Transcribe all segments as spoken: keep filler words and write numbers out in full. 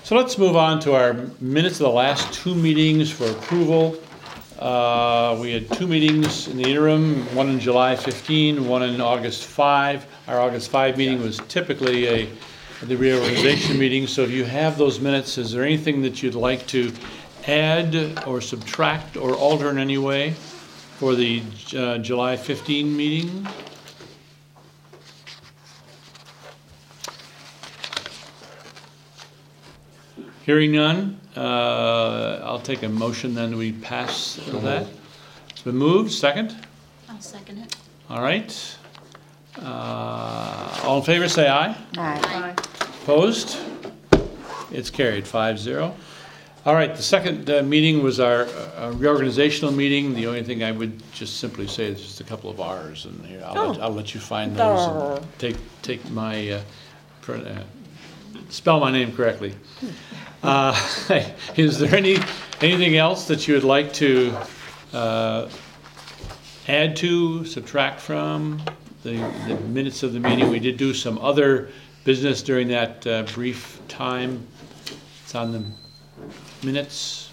So let's move on to our minutes of the last two meetings for approval. Uh, we had two meetings in the interim, one in July fifteen, one in August five. Our August five meeting was typically a the reorganization meeting. So if you have those minutes, is there anything that you'd like to add or subtract or alter in any way for the uh, July fifteen meeting? Hearing none, uh, I'll take a motion then we pass that. It's been moved, second? I'll second it. All right. Uh, all in favor say aye. Aye. Opposed? It's carried, five zero. All right, the second uh, meeting was our uh, reorganizational meeting. The only thing I would just simply say is just a couple of R's, and here, I'll, Oh. let, I'll let you find those Oh. and take, take my, uh, pr- uh, spell my name correctly. Uh, is there any anything else that you would like to uh, add to, subtract from the, the minutes of the meeting? We did do some other business during that uh, brief time. It's on the minutes.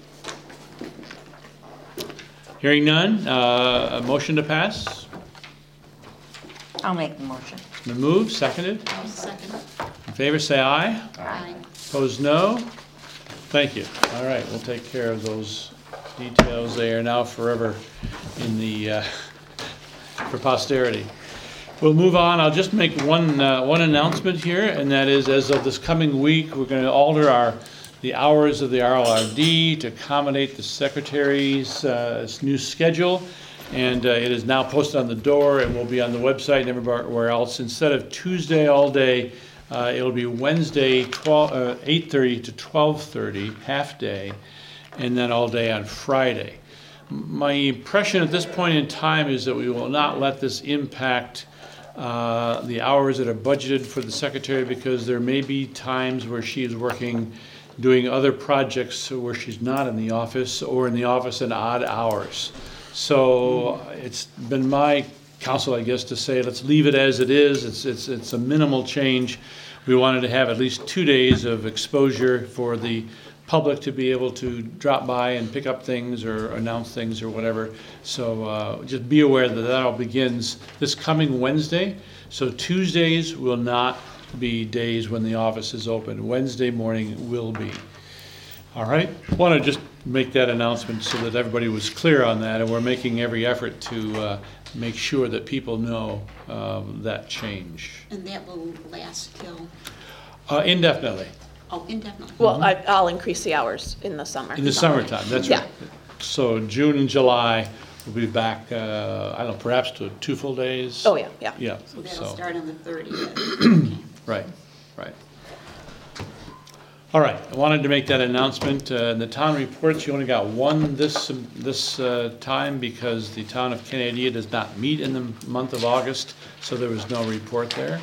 Hearing none, uh, a motion to pass. I'll make the motion. Been moved, seconded. I'll second it. In favor, say aye. Aye. Opposed, no. Thank you. All right, we'll take care of those details. They are now forever in the, uh, for posterity. We'll move on. I'll just make one, uh, one announcement here, and that is as of this coming week, we're going to alter our, the hours of the R L R D to accommodate the secretary's uh, new schedule. And uh, it is now posted on the door and will be on the website and everywhere else. Instead of Tuesday all day, uh, it'll be Wednesday twelve, uh, eight thirty to twelve thirty, half day, and then all day on Friday. My impression at this point in time is that we will not let this impact uh, the hours that are budgeted for the secretary, because there may be times where she is working doing other projects where she's not in the office, or in the office in odd hours. So it's been my counsel, I guess, to say let's leave it as it is. It's it's it's a minimal change. We wanted to have at least two days of exposure for the public to be able to drop by and pick up things or announce things or whatever. So uh, just be aware that that all begins this coming Wednesday. So Tuesdays will not be days when the office is open. Wednesday morning will be. All right. I want to just make that announcement so that everybody was clear on that, and we're making every effort to uh, make sure that people know um, that change. And that will last till, Uh, indefinitely. oh, indefinitely. Well, I, I'll increase the hours in the summer. In the summertime, that's right. Yeah. So June and July, we'll be back, uh, I don't know, perhaps to two full days? Oh, yeah, yeah. Yeah, So that'll so, start on the thirtieth. right, right. All right, I wanted to make that announcement. Uh, in the town reports, you only got one this, this uh, time, because the town of Canandaigua does not meet in the month of August, so there was no report there.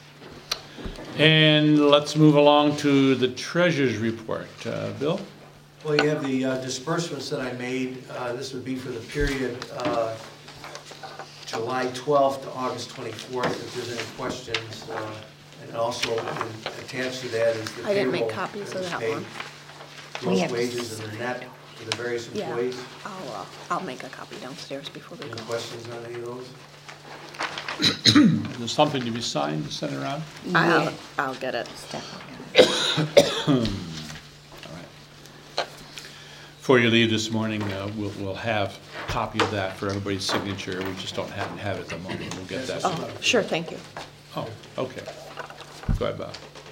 And let's move along to the treasurer's report. Uh, Bill? Well, you have the uh, disbursements that I made. Uh, This would be for the period uh, July twelfth to August twenty-fourth, if there's any questions. uh, And also in- attached to that is the I didn't make payroll copies that of was that paid, one. We gross have- wages and the net for the various Yeah, employees. I'll, uh, I'll make a copy downstairs before we Any go. questions on any of those? There's something to be signed, to send around? I'll, I'll get it. All right. Before you leave this morning, uh, we'll, we'll have a copy of that for everybody's signature. We just don't happen to have it at the moment. We'll get that. Oh, sure, thank you. Oh, okay. Go ahead, Bob.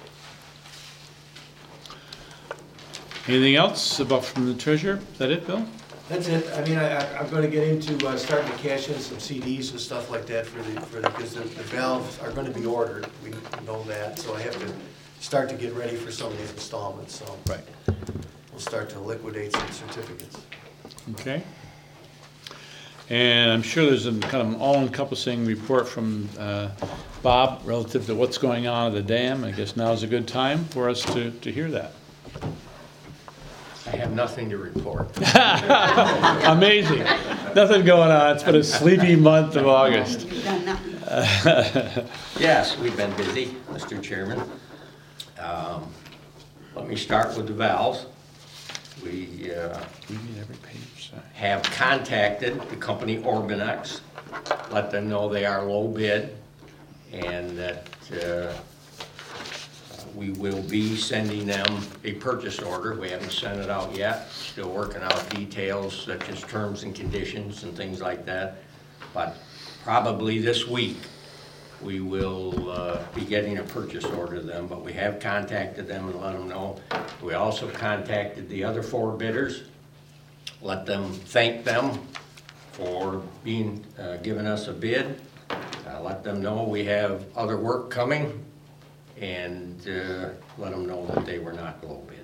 Anything else about from the treasurer? Is that it, Bill? That's it. I mean, I, I- I'm gonna get into uh, starting to cash in some C Ds and stuff like that for the, for the, because the the valves are gonna be ordered. We know that, so I have to start to get ready for some of these installments, so Right. we'll start to liquidate some certificates. Okay. And I'm sure there's a kind of an all-encompassing report from uh, Bob relative to what's going on at the dam. I guess now's a good time for us to, to hear that. I have nothing to report. Amazing. Nothing going on. It's been a sleepy month of August. You've done nothing. Yes, we've been busy, Mister Chairman. Um, let me start with the valves. We uh, We need every page signed. have contacted the company Orbinex, let them know they are low bid, and that uh, we will be sending them a purchase order. We haven't sent it out yet, still working out details such as terms and conditions and things like that. But probably this week, we will uh, be getting a purchase order to them, but we have contacted them and let them know. We also contacted the other four bidders, let them thank them for being, uh, giving us a bid. Uh, let them know we have other work coming, and uh, let them know that they were not low bid.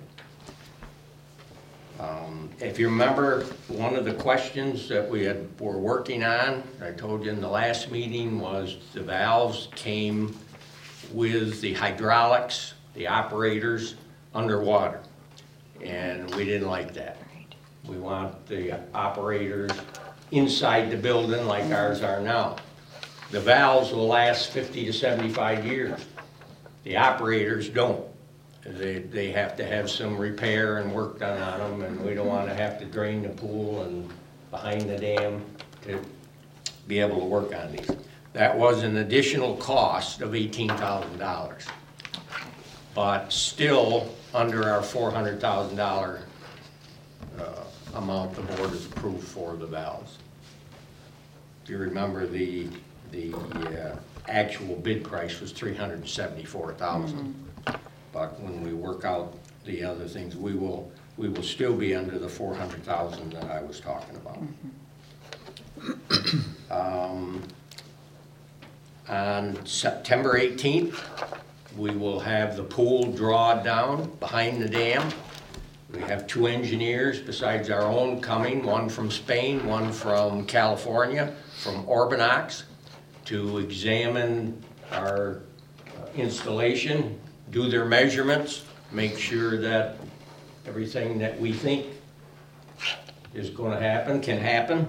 Um, if you remember, one of the questions that we had, were working on, I told you in the last meeting, was the valves came with the hydraulics, the operators, underwater. And we didn't like that. We want the operators inside the building like ours are now. The valves will last fifty to seventy-five years. The operators don't. They, they have to have some repair and work done on them, and we don't want to have to drain the pool and behind the dam to be able to work on these. That was an additional cost of eighteen thousand dollars, but still under our four hundred thousand dollars uh, amount the board has approved for the valves. If you remember, the, the uh, actual bid price was three hundred seventy-four thousand dollars. Mm-hmm. But when we work out the other things, we will, we will still be under the four hundred thousand that I was talking about. Mm-hmm. um, on September eighteenth, we will have the pool draw down behind the dam. We have two engineers besides our own coming, one from Spain, one from California, from Orbinex, to examine our uh, installation, do their measurements, make sure that everything that we think is going to happen can happen.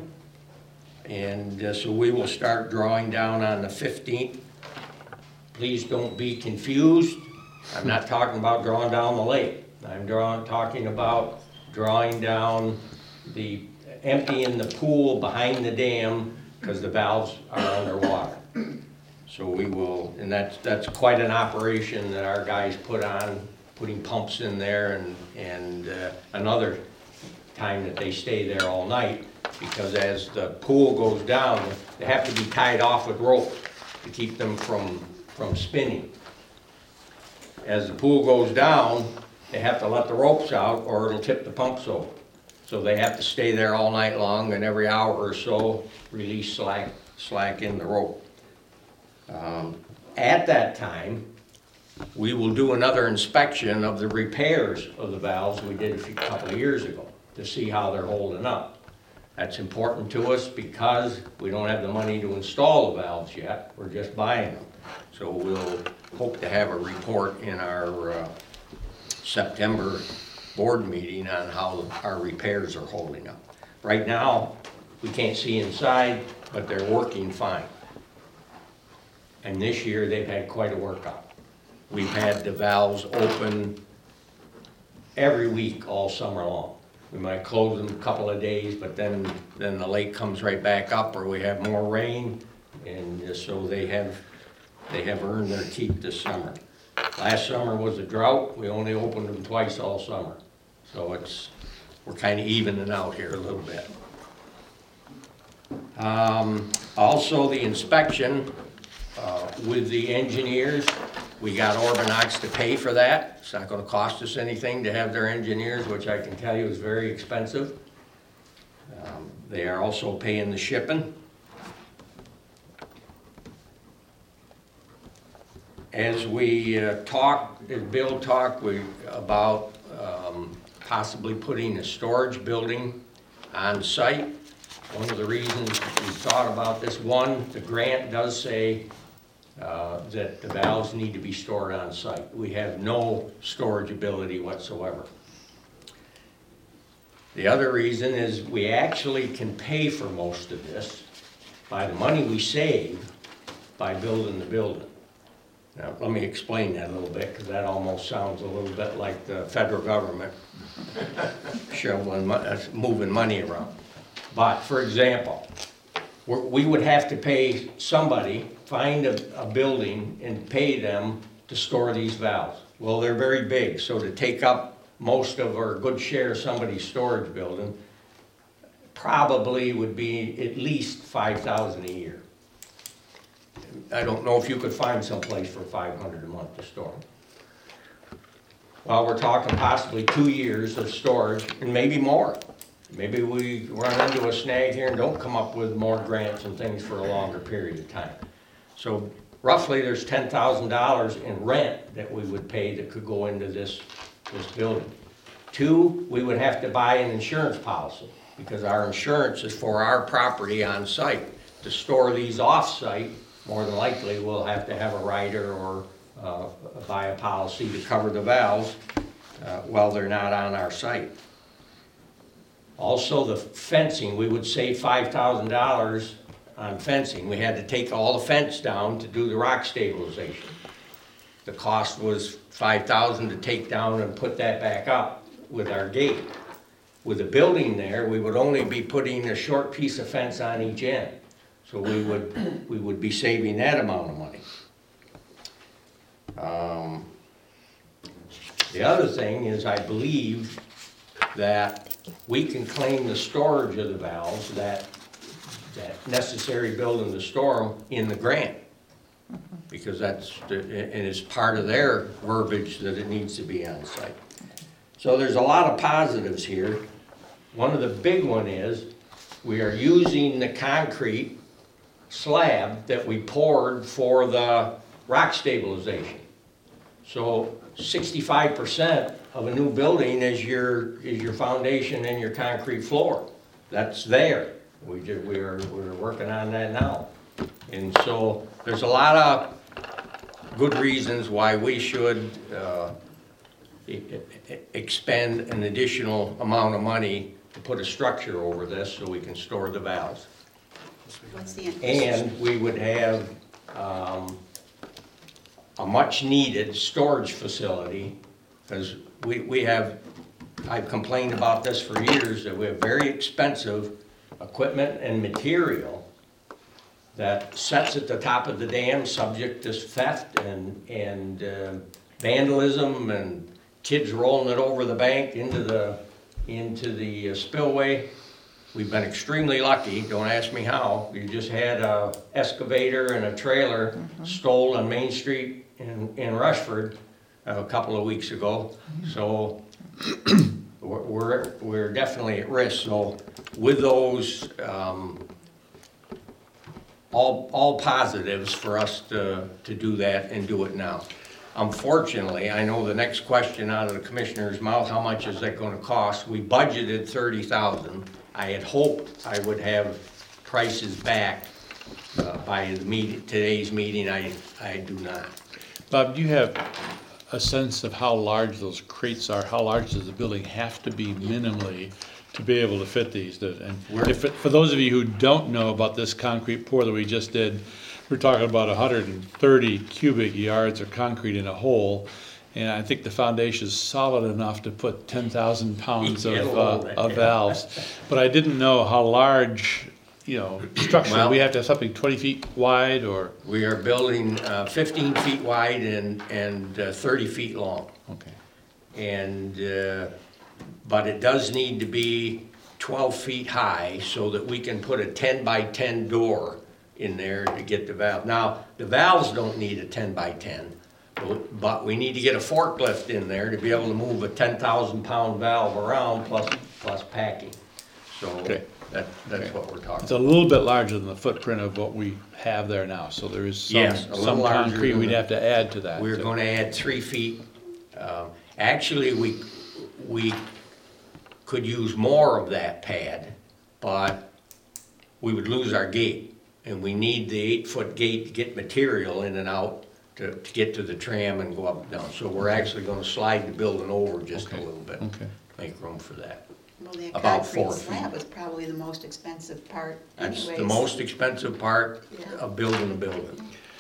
And uh, so we will start drawing down on the fifteenth. Please don't be confused. I'm not talking about drawing down the lake. I'm drawing, talking about drawing down the, emptying the pool behind the dam because the valves are underwater. So we will, and that's, that's quite an operation that our guys put on, putting pumps in there, and, and uh, another time that they stay there all night, because as the pool goes down, they have to be tied off with rope to keep them from, from spinning. As the pool goes down, they have to let the ropes out or it'll tip the pumps over. So they have to stay there all night long, and every hour or so, release slack, slack in the rope. Um, at that time, we will do another inspection of the repairs of the valves we did a few, couple of years ago to see how they're holding up. That's important to us because we don't have the money to install the valves yet. We're just buying them. So we'll hope to have a report in our uh, September board meeting on how our repairs are holding up. Right now, we can't see inside, but they're working fine. And this year, they've had quite a workout. We've had the valves open every week all summer long. We might close them a couple of days, but then, then the lake comes right back up, or we have more rain, and so they have, they have earned their keep this summer. Last summer was a drought. We only opened them twice all summer. So it's, we're kind of evening out here a little bit. Um, also, the inspection uh, with the engineers, we got Orbinex to pay for that. It's not going to cost us anything to have their engineers, which I can tell you is very expensive. Um, they are also paying the shipping. As we uh, talked, as Bill talked we, about um, possibly putting a storage building on site. One of the reasons we thought about this, one, the grant does say uh, that the valves need to be stored on site. We have no storage ability whatsoever. The other reason is we actually can pay for most of this by the money we save by building the building. Now, let me explain that a little bit, because that almost sounds a little bit like the federal government shoveling, mo- uh, moving money around. But, for example, we're- we would have to pay somebody, find a, a building and pay them to store these valves. Well, they're very big, so to take up most of or a good share of somebody's storage building probably would be at least five thousand a year. I don't know if you could find someplace for five hundred a month to store them. Well, we're talking possibly two years of storage and maybe more. Maybe we run into a snag here and don't come up with more grants and things for a longer period of time. So roughly there's ten thousand dollars in rent that we would pay that could go into this, this building. Two, we would have to buy an insurance policy because our insurance is for our property on site. To store these off-site, more than likely we'll have to have a rider or uh, buy a policy to cover the valves uh, while they're not on our site. Also, the fencing, we would save five thousand dollars on fencing. We had to take all the fence down to do the rock stabilization. The cost was five thousand dollars to take down and put that back up with our gate. With the building there, we would only be putting a short piece of fence on each end. So we would, we would be saving that amount of money. Um, the other thing is, I believe that we can claim the storage of the valves, that, that necessary building to store them in the grant. Because that's, the- and it's part of their verbiage that it needs to be on site. So there's a lot of positives here. One of the big one is, we are using the concrete slab that we poured for the rock stabilization. So sixty-five percent of a new building is your, is your foundation and your concrete floor. That's there. We just, we're, we're working on that now. And so there's a lot of good reasons why we should uh, e- e- expend an additional amount of money to put a structure over this so we can store the valves. What's the end? And we would have um, a much-needed storage facility, because we, we have, I've complained about this for years, that we have very expensive equipment and material that sits at the top of the dam subject to theft and, and uh, vandalism and kids rolling it over the bank into the, into the uh, spillway. We've been extremely lucky, don't ask me how. We just had a excavator and a trailer mm-hmm. stole on Main Street in, in Rushford a couple of weeks ago. So we're, we're, we're definitely at risk. So with those, um, all, all positives for us to, to do that and do it now. Unfortunately, I know the next question out of the commissioner's mouth, how much is that gonna cost? We budgeted thirty thousand dollars. I had hoped I would have prices back uh, by the meeting, today's meeting. I, I do not. Bob, do you have a sense of how large those crates are? How large does the building have to be minimally to be able to fit these? And if, for those of you who don't know about this concrete pour that we just did, we're talking about one hundred thirty cubic yards of concrete in a hole. And I think the foundation is solid enough to put ten thousand pounds of, uh, of valves. But I didn't know how large, you know, structure, Well, we have to have something twenty feet wide or? We are building uh, fifteen feet wide and, and uh, thirty feet long. Okay. And, uh, but it does need to be twelve feet high so that we can put a ten by ten door in there to get the valve. Now, the valves don't need a ten by ten. But we need to get a forklift in there to be able to move a ten thousand pound valve around plus, plus packing. So Okay. that, that's Okay. what we're talking It's a about. little bit larger than the footprint of what we have there now, so there is some, Yes, a little some larger concrete than we'd the- have to add to that. We're too. gonna add three feet. Um, Actually, we, we could use more of that pad, but we would lose our gate. And we need the eight foot gate to get material in and out to, to get to the tram and go up and down. So we're actually gonna slide the building over just a Okay. little bit. Okay. Make room for that. Well, that about concrete four feet. slab is probably the most expensive part That's anyways. the most expensive part Yeah. of building a building.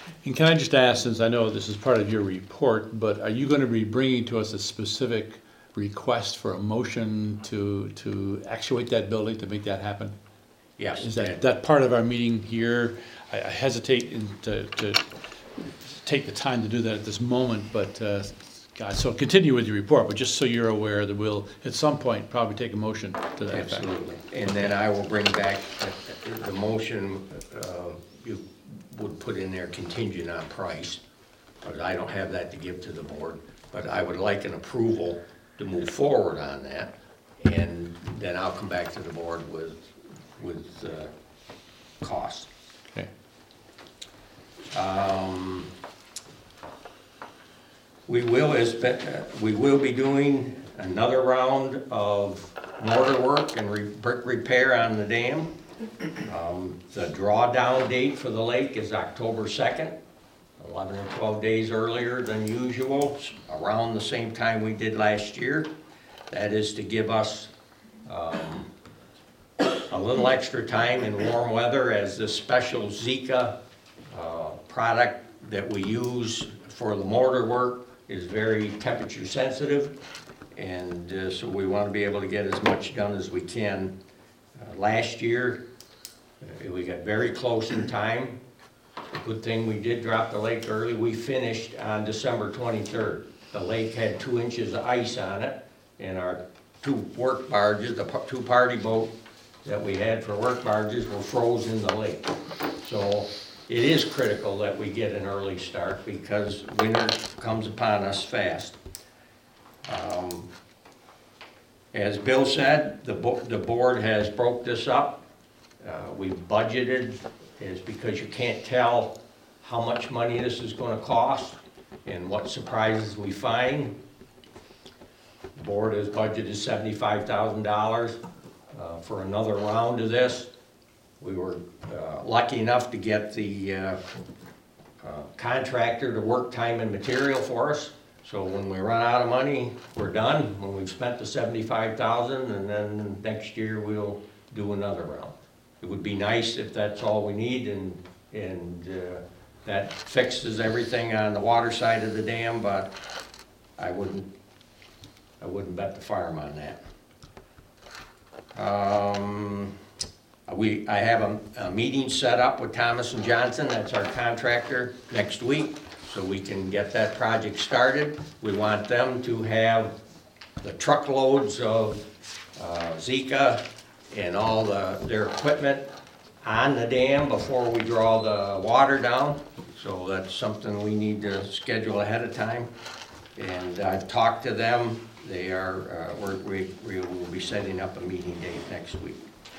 And can I just ask, since I know this is part of your report, but are you gonna be bringing to us a specific request for a motion to, to actuate that building, to make that happen? Yes. Is that, that part of our meeting here? I I hesitate in to, to take the time to do that at this moment, but, uh, God, so continue with your report, but just so you're aware that we'll, at some point, probably take a motion to that effect. Absolutely. And then I will bring back the- the motion, uh, you would put in there contingent on price, but I don't have that to give to the board. But I would like an approval to move forward on that, and then I'll come back to the board with, with uh, costs. Okay. Um, We will, as be- uh, we will be doing another round of mortar work and re- brick repair on the dam. Um, The drawdown date for the lake is October second, eleven or twelve days earlier than usual, around the same time we did last year. That is to give us um, a little extra time in warm weather, as this special Zika uh, product that we use for the mortar work is very temperature sensitive, and uh, so we want to be able to get as much done as we can. Uh, Last year, uh, we got very close in time. Good thing we did drop the lake early. We finished on December twenty-third. The lake had two inches of ice on it, and our two work barges, the pa- two party boat that we had for work barges were frozen in the lake. So it is critical that we get an early start, because winter comes upon us fast. Um, As Bill said, the bo- the board has broke this up. Uh, We budgeted, is because you can't tell how much money this is gonna cost and what surprises we find. The board has budgeted seventy-five thousand dollars uh, for another round of this. We were uh, lucky enough to get the uh, uh, contractor to work time and material for us. So when we run out of money, we're done. When we've spent the seventy-five thousand, and then next year we'll do another round. It would be nice if that's all we need, and, and uh, that fixes everything on the water side of the dam, but I wouldn't, I wouldn't bet the farm on that. Um, We, I have a, a meeting set up with Thomas and Johnson, that's our contractor, next week, so we can get that project started. We want them to have the truckloads of uh, Zika and all the, their equipment on the dam before we draw the water down. So that's something we need to schedule ahead of time. And I've talked to them. They are, uh, we're, we, we will be setting up a meeting date next week.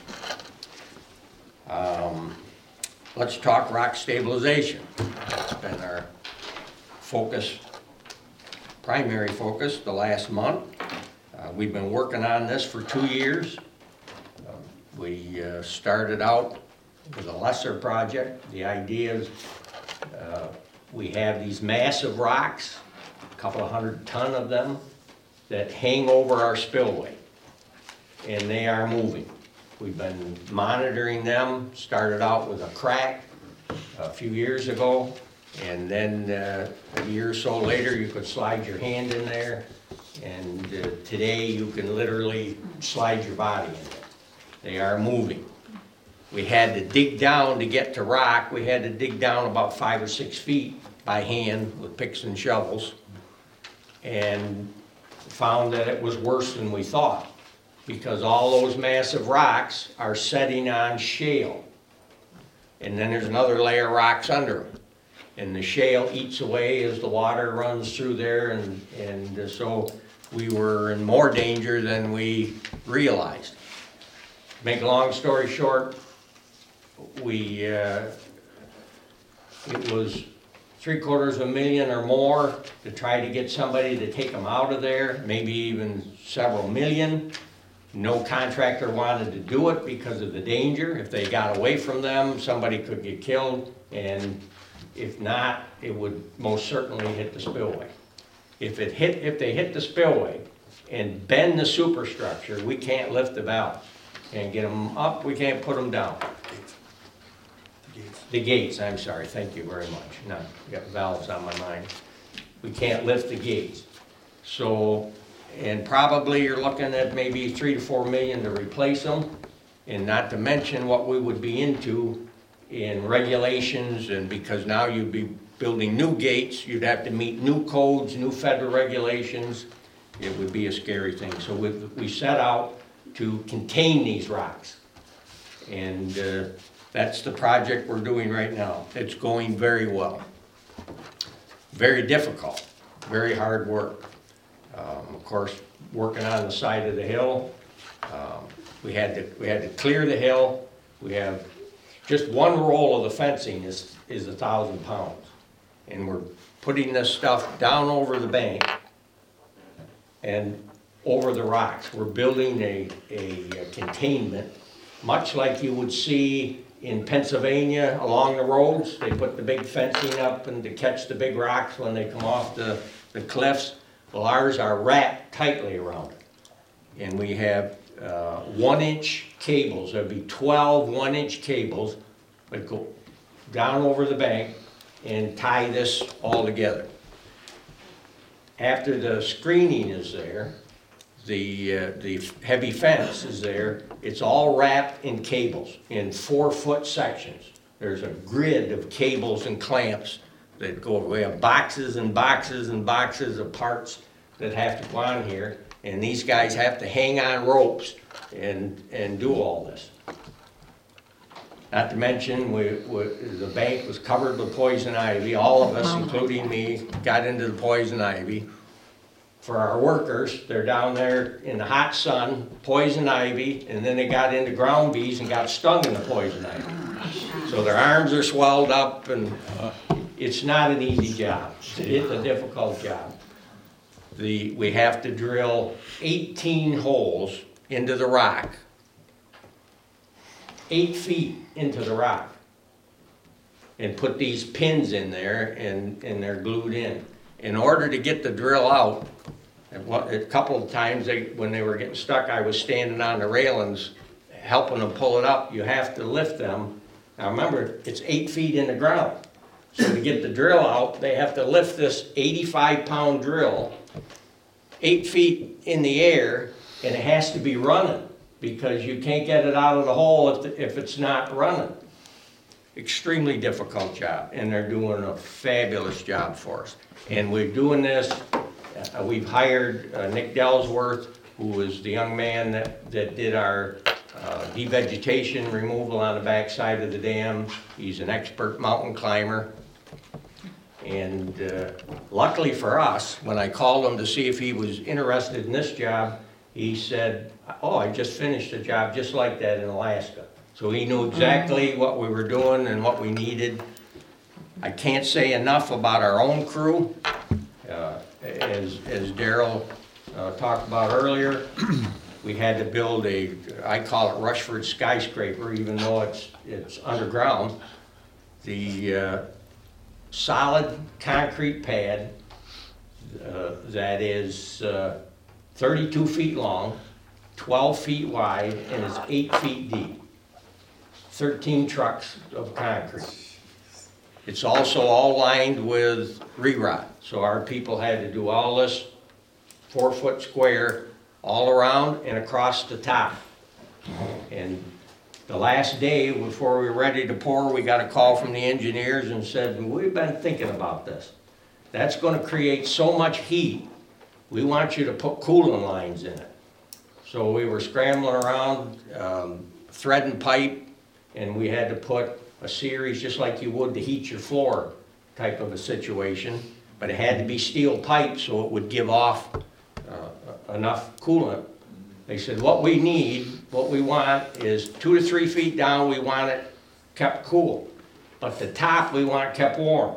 Um, let's talk rock stabilization. That's been our focus, primary focus the last month. Uh, we've been working on this for two years. Uh, we uh, started out with a lesser project. The idea is uh, we have these massive rocks, a couple of hundred ton of them, that hang over our spillway, and they are moving. We've been monitoring them, started out with a crack a few years ago, and then uh, a year or so later, you could slide your hand in there, and uh, today you can literally slide your body in there. They are moving. We had to dig down to get to rock. We had to dig down about five or six feet by hand with picks and shovels, and found that it was worse than we thought, because all those massive rocks are setting on shale. And then there's another layer of rocks under them. And the shale eats away as the water runs through there, and, and so we were in more danger than we realized. Make a long story short, we, uh, it was three quarters of a million or more to try to get somebody to take them out of there, maybe even several million. No contractor wanted to do it because of the danger. If they got away from them, somebody could get killed, and if not, it would most certainly hit the spillway. If it hit, if they hit the spillway and bend the superstructure, we can't lift the valve. Can't get them up, we can't put them down. Gates. The gates, I'm sorry, thank you very much. No, got valves on my mind. We can't lift the gates. So, and probably you're looking at maybe three to four million to replace them, and not to mention what we would be into in regulations, and because now you'd be building new gates, you'd have to meet new codes, new federal regulations. It would be a scary thing. So we, we set out to contain these rocks. And uh, that's the project we're doing right now. It's going very well. Very difficult, very hard work. Um, of course, working on the side of the hill, um, we had to we had to clear the hill. We have just one roll of the fencing is is a thousand pounds, and we're putting this stuff down over the bank and over the rocks. We're building a a, a containment, much like you would see in Pennsylvania along the roads. They put the big fencing up and to catch the big rocks when they come off the, the cliffs. Well, ours are wrapped tightly around it. And we have uh, one-inch cables. There'll be twelve one-inch cables that go down over the bank and tie this all together. After the screening is there, the, uh, the heavy fence is there, it's all wrapped in cables in four-foot sections. There's a grid of cables and clamps that go, we have boxes and boxes and boxes of parts that have to go on here, and these guys have to hang on ropes and, and do all this. Not to mention, we, we, the bank was covered with poison ivy. All of us, including me, got into the poison ivy. For our workers, they're down there in the hot sun, poison ivy, and then they got into ground bees and got stung in the poison ivy. So their arms are swelled up, and it's not an easy job. It's a difficult job. The, we have to drill eighteen holes into the rock, eight feet into the rock, and put these pins in there, and, and they're glued in. In order to get the drill out, a couple of times they, when they were getting stuck, I was standing on the railings helping them pull it up. You have to lift them. Now remember, it's eight feet in the ground. So to get the drill out, they have to lift this eighty-five pound drill eight feet in the air, and it has to be running because you can't get it out of the hole if, the, if it's not running. Extremely difficult job, and they're doing a fabulous job for us. And we're doing this, uh, we've hired uh, Nick Dellsworth, who was the young man that, that did our uh, devegetation removal on the back side of the dam. He's an expert mountain climber. And uh, luckily for us, when I called him to see if he was interested in this job, he said, oh, I just finished a job just like that in Alaska. So he knew exactly what we were doing and what we needed. I can't say enough about our own crew. Uh, as as Daryl uh, talked about earlier, we had to build a, I call it Rushford skyscraper, even though it's, it's underground. The uh, solid concrete pad uh, that is uh, thirty-two feet long, twelve feet wide, and is eight feet deep. thirteen trucks of concrete. It's also all lined with re-rot. So our people had to do all this four foot square all around and across the top. And the last day before we were ready to pour, we got a call from the engineers and said, we've been thinking about this. That's going to create so much heat, we want you to put cooling lines in it. So we were scrambling around, um, threading pipe, and we had to put a series just like you would to heat your floor type of a situation, but it had to be steel pipe so it would give off uh, enough coolant. They said what we need, what we want is two to three feet down, we want it kept cool, but the top we want kept warm.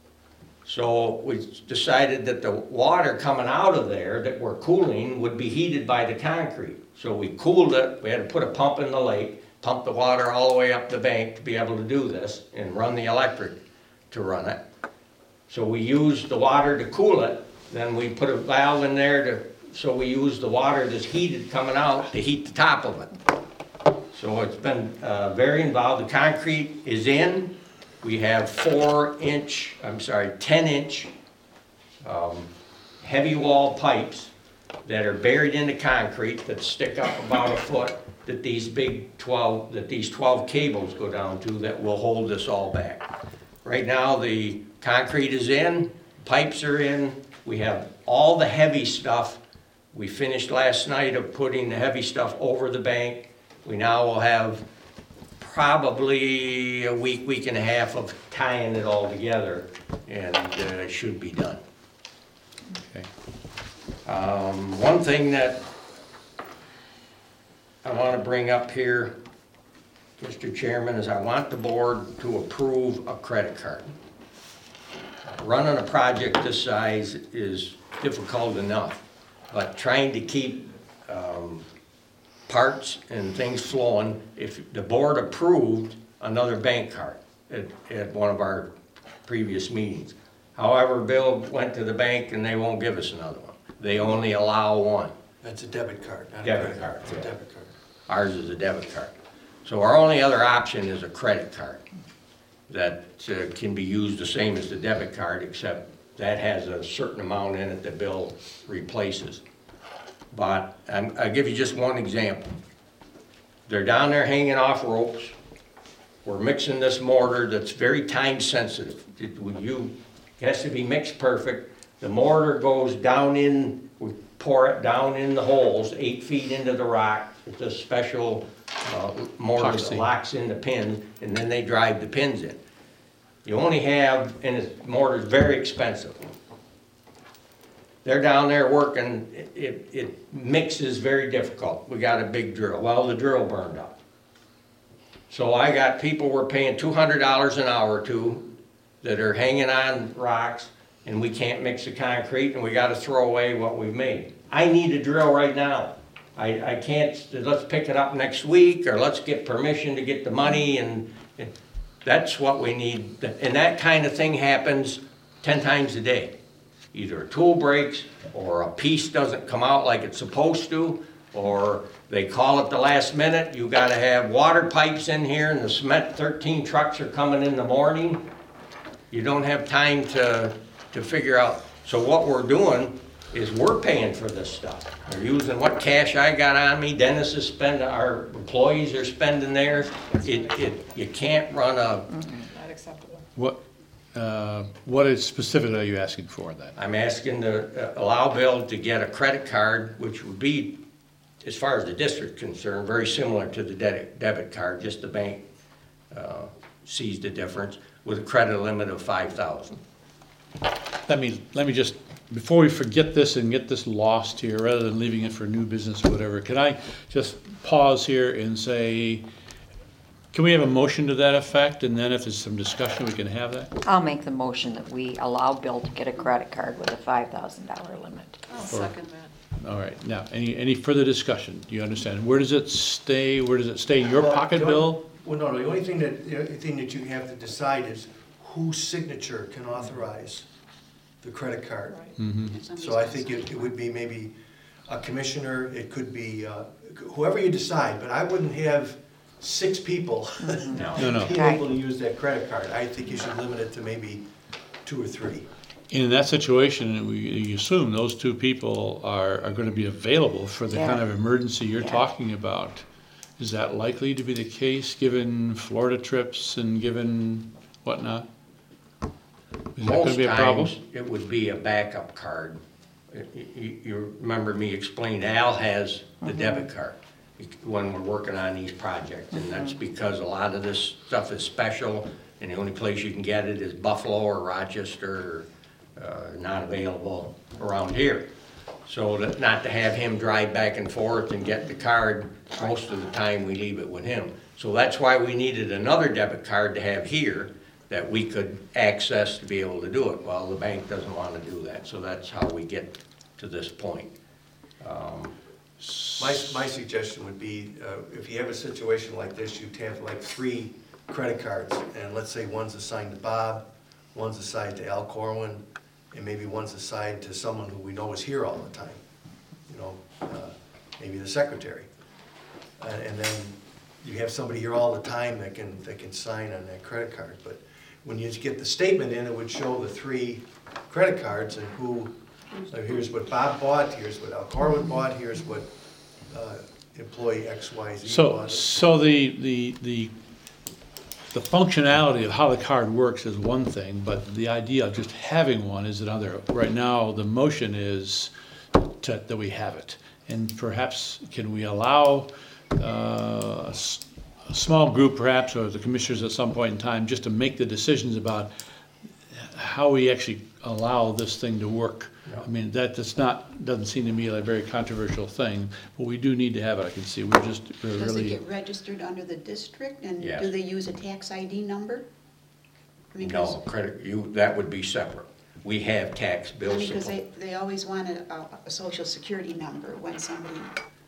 So we decided that the water coming out of there that we're cooling would be heated by the concrete. So we cooled it, we had to put a pump in the lake, pump the water all the way up the bank to be able to do this, and run the electric to run it. So we used the water to cool it, then we put a valve in there to, so we used the water that's heated coming out to heat the top of it. So it's been uh, very involved. The concrete is in. We have four inch, I'm sorry, ten inch um, heavy wall pipes that are buried in the concrete that stick up about a foot, that these big twelve, that these twelve cables go down to, that will hold this all back. Right now, the concrete is in, pipes are in, we have all the heavy stuff. We finished last night of putting the heavy stuff over the bank. We now will have probably a week, week and a half of tying it all together, and uh, it should be done. Okay. Um, one thing that I want to bring up here, Mister Chairman, is I want the board to approve a credit card. Running a project this size is difficult enough, but trying to keep um, parts and things flowing, if the board approved another bank card at, at one of our previous meetings. However, Bill went to the bank and they won't give us another one. They only allow one. That's a debit card, not a Debit credit card, card. It's a yeah. debit card. Ours is a debit card. So our only other option is a credit card that uh, can be used the same as the debit card, except that has a certain amount in it that Bill replaces. But I'm, I'll give you just one example. They're down there hanging off ropes. We're mixing this mortar that's very time sensitive. It, when you, it has to be mixed perfect. The mortar goes down in, we pour it down in the holes, eight feet into the rock. It's a special uh, mortar that Epoxy. locks in the pins, and then they drive the pins in. You only have, and it's, mortar's very expensive. They're down there working, it, it, it mixes very difficult. We got a big drill. Well, the drill burned up. So I got people we're paying two hundred dollars an hour to that are hanging on rocks, and we can't mix the concrete, and we gotta throw away what we've made. I need a drill right now. I, I can't, let's pick it up next week, or let's get permission to get the money, and, and that's what we need. And that kind of thing happens ten times a day. Either a tool breaks, or a piece doesn't come out like it's supposed to, or they call it the last minute. You gotta have water pipes in here, and the cement thirteen trucks are coming in the morning. You don't have time to, to figure out. So what we're doing is we're paying for this stuff. We're using what cash I got on me, Dennis is spending, our employees are spending theirs. It, it, you can't run a, Not acceptable. What, uh, what is specifically are you asking for then? I'm asking to uh, allow Bill to get a credit card, which would be, as far as the district's concerned, very similar to the debit, debit card, just the bank uh, sees the difference, with a credit limit of five thousand. Let me, let me just, before we forget this and get this lost here, rather than leaving it for new business or whatever, can I just pause here and say, can we have a motion to that effect? And then if there's some discussion, we can have that? I'll make the motion that we allow Bill to get a credit card with a five thousand dollar limit. I'll second that. All right, now, any, any further discussion? Do you understand? Where does it stay? Where does it stay in your Well, pocket, the only- Bill? Well, no, the only thing that, the only thing that you have to decide is whose signature can authorize the credit card. Somebody's So I gotta think sign. it, it would be maybe a commissioner, it could be, uh, whoever you decide, but I wouldn't have six people No. No, no. being able to use that credit card. I think you should limit it to maybe two or three. In that situation, we, you assume those two people are, are gonna be available for the kind Yeah. of emergency you're Yeah. talking about. Is that likely to be the case, given Florida trips and given whatnot? Is that gonna Most be a problem? times, it would be a backup card. Y- y- You remember me explaining, Al has the debit card when we're working on these projects, and that's because a lot of this stuff is special, and the only place you can get it is Buffalo or Rochester, uh, not available around here. So that, not to have him drive back and forth and get the card, most of the time we leave it with him. So that's why we needed another debit card to have here, that we could access to be able to do it. Well, the bank doesn't want to do that, so that's how we get to this point. Um, My, my suggestion would be, uh, if you have a situation like this, you'd have like three credit cards, and let's say one's assigned to Bob, one's assigned to Al Corwin, and maybe one's assigned to someone who we know is here all the time, you know, uh, maybe the secretary. Uh, And then you have somebody here all the time that can, that can sign on that credit card. But when you get the statement in, it would show the three credit cards and who, so here's what Bob bought, here's what Al Corwin bought, here's what uh, employee X Y Z So, bought. so the, the, the, the functionality of how the card works is one thing, but the idea of just having one is another. Right now, the motion is to, that we have it. And perhaps, can we allow uh, a, s- a small group perhaps, or the commissioners at some point in time, just to make the decisions about how we actually allow this thing to work? I mean, that, that's not, doesn't seem to me like a very controversial thing, but we do need to have it, I can see, we're just, we're Does it really, get registered under the district, and Yes. do they use a tax I D number? I mean, No, 'cause- credit, you, that would be separate. We have tax I bills. mean, because they, they always want a, a- a social security number when somebody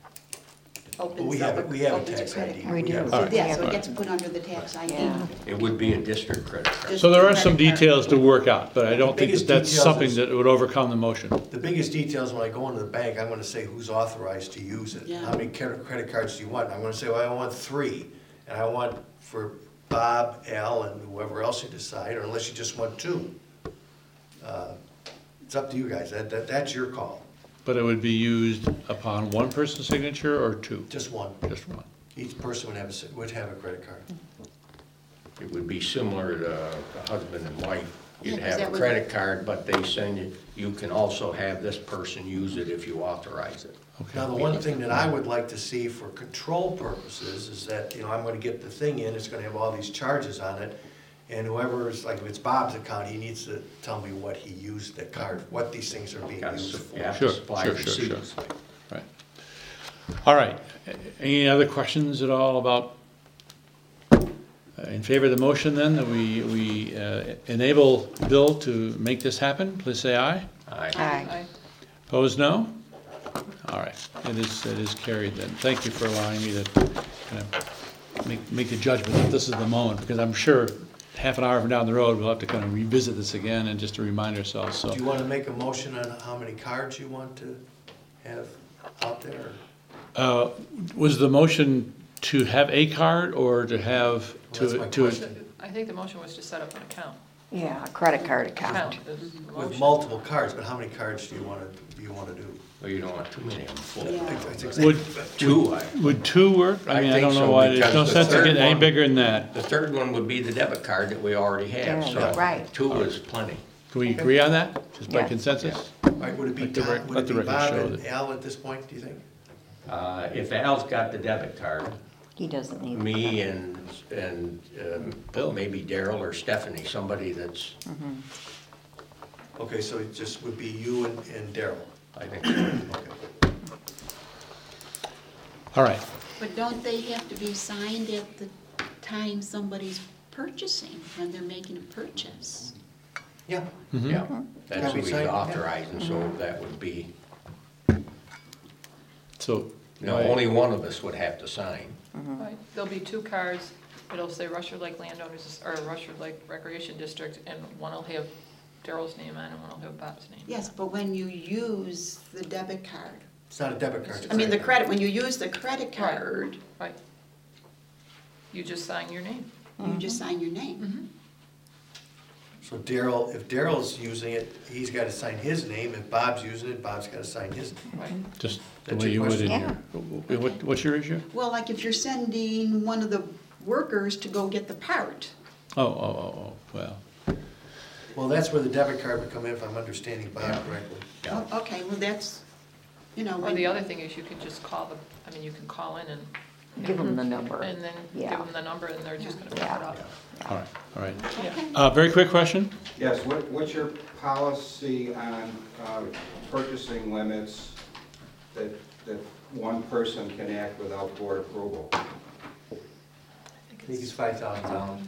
opens we up have a, it- we have a opens a tax credit I D. card. We do. have it. All right. Yeah, so All it gets put under the tax I D. Yeah. It would be a district credit card. Just so there the are some credit card. details to work out, but I don't think that biggest that's details something is- that would overcome the motion. The biggest details, when I go into the bank, I'm gonna say who's authorized to use it. Yeah. How many credit credit cards do you want? I'm gonna say, well, I want three, and I want for Bob, Al, and whoever else you decide, or unless you just want two. Uh, It's up to you guys, that, that, that's your call, But it would be used upon one person's signature or two? just one. Just one. Each person would have a, si- would have a credit card. It would be similar to a husband and wife. Yeah, You'd 'cause have that a would- credit card, but they send you, you can also have this person use it if you authorize it. Now, the one thing that I would like to see for control purposes is that, you know, I'm gonna get the thing in, it's gonna have all these charges on it, and whoever's, like, if it's Bob's account, he needs to tell me what he used the card, what these things are being Gotta used su- for. you have Sure, to supply sure, sure, sure. receipts. Right. All right. Any other questions at all about, uh, in favor of the motion then, that we, we uh, enable Bill to make this happen? Please say aye. Aye. Aye. I, Opposed, no? All right, it is, it is carried then. Thank you for allowing me to kind of make, make the judgment that this is the moment, because I'm sure half an hour from down the road, we'll have to kind of revisit this again and just to remind ourselves, so. Do you wanna make a motion on how many cards you want to have out there? Uh, Was the motion to have a card or to have, Well, that's my to, to, question. I think the motion was to set up an account. Yeah, a credit card account. Account is the With motion. multiple cards, but how many cards do you wanna, do you wanna do? Well, you don't want too many of them full. Yeah. That's would, exactly- Two, I, would two work? I I mean, I think don't know so, why, there's no because the sense in third getting any one- bigger than that. the third one would be the debit card that we already have, Yeah, so right. two is plenty. Can we agree on that, just by Yes. consensus? All right, would it be Let the Tom, rec- would let it the be record Bob show and that- Al at this point, do you think? Uh, if Al's got the debit card, He doesn't need. me and, and, um, Bill. maybe Daryl or Stephanie, somebody that's, Okay, so it just would be you and, and Daryl. I think, so. Okay. All right, But don't they have to be signed at the time somebody's purchasing, when they're making a purchase? Yeah. yeah, that's Gotta be what we signed, yeah. authorize, and so that would be, so. no, only one of us would have to sign. Right, there'll be two cards, it'll say Rushford Lake Landowners, or Rushford Lake Recreation District, and one will have Daryl's name on it, and one will have Bob's name. Yes, but when you use the debit card, It's not a debit card. it's a I mean, the card. credit, when you use the credit Right. card, Right. You just sign your name. you just sign your name. So Daryl, if Daryl's using it, he's gotta sign his name, if Bob's using it, Bob's gotta sign his name. Right. Just the That's way your you would in question? your, what, what's your issue? Well, like if you're sending one of the workers to go get the part, Oh, oh, oh, oh, well, Well, that's where the debit card would come in, if I'm understanding Bob correctly. Yeah. oh, okay, well, that's, you know. Or when- the other thing is you can just call the, I mean, you can call in and, Give them the number. and then give Yeah. them the number, and they're just gonna pick it Yeah. up. all right, all right. Okay. Uh, very quick question? Yes, what, what's your policy on uh, purchasing limits that, that one person can act without board approval? I think it's five thousand dollars.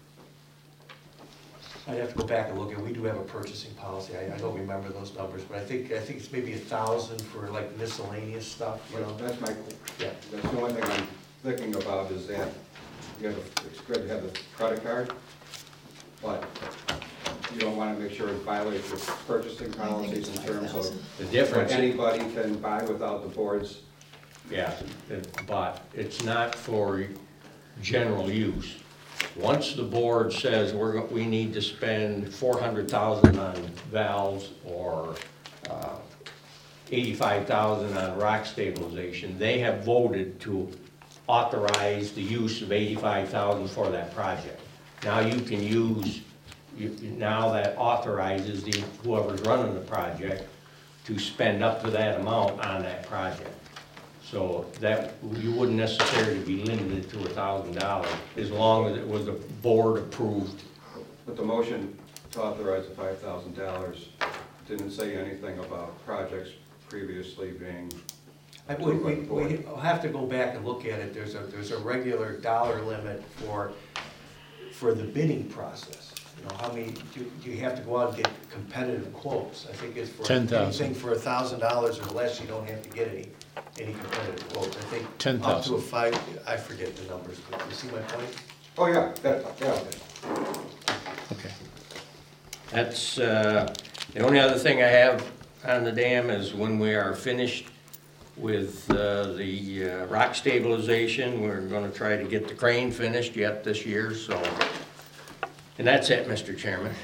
I'd have to go back and look at, we do have a purchasing policy, I, I don't remember those numbers, but I think, I think it's maybe a thousand for like miscellaneous stuff, you know? That's my, Yeah. that's the only thing I'm thinking about is that you have, a- it's good to have the credit card, but you don't want to make sure it violates your purchasing policies in terms of The what difference, anybody can buy without the board's. yeah, it- but it's not for general use. Once the board says we're, go- we need to spend four hundred thousand on valves or uh, eighty-five thousand on rock stabilization, they have voted to authorize the use of eighty-five thousand for that project. Now you can use, you, now that authorizes the, whoever's running the project to spend up to that amount on that project. So that, you wouldn't necessarily be limited to a thousand dollars as long as it was a board approved. But the motion to authorize the five thousand dollars didn't say anything about projects previously being I- We, we, we'll have to go back and look at it. There's a, there's a regular dollar limit for, for the bidding process. You know, how many, do, do you have to go out and get competitive quotes? I think it's for ten thousand. anything for a thousand dollars or less, you don't have to get any, any competitive quotes. I think ten up to thousand. a five, I forget the numbers, but you see my point? Oh, yeah, that, yeah. Okay. That's, uh, the only other thing I have on the dam is when we are finished with uh, the uh, rock stabilization, we're gonna try to get the crane finished yet this year, so. And that's it, Mister Chairman.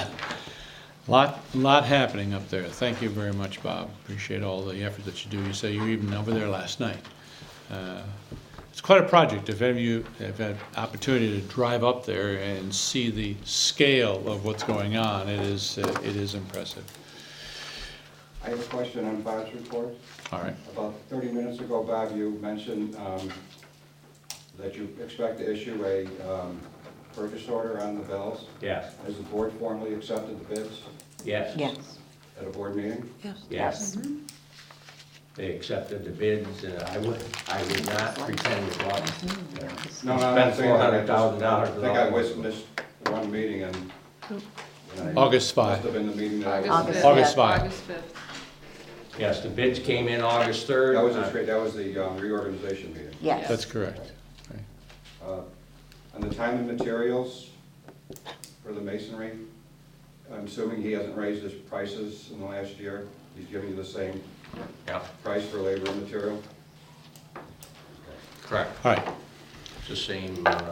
Lot, lot happening up there. Thank you very much, Bob. Appreciate all the effort that you do. You say you were even over there last night. Uh, It's quite a project. If any of you have had opportunity to drive up there and see the scale of what's going on, it is, uh, it is impressive. I have a question on Bob's report. All right. About thirty minutes ago, Bob, you mentioned um, that you expect to issue a um, purchase order on the bells. Yes, Has the board formally accepted the bids yes. Yes. at a board meeting? Yes. They accepted the bids, and I would, I would not pretend to go out and No, no, I'm spend not saying four that. hundred thousand I dollars. just- I think I was missed one meeting and. and I August Must five. have been the meeting that I was. August missed. fifth. August five. August fifth. Yes, the bids came in August third. That was the, tra- that was the um, reorganization meeting. Yes. That's correct. Right. Uh, On the time and materials for the masonry, I'm assuming he hasn't raised his prices in the last year? He's giving you the same Yeah, price for labor and material? correct. All right. It's the same, uh,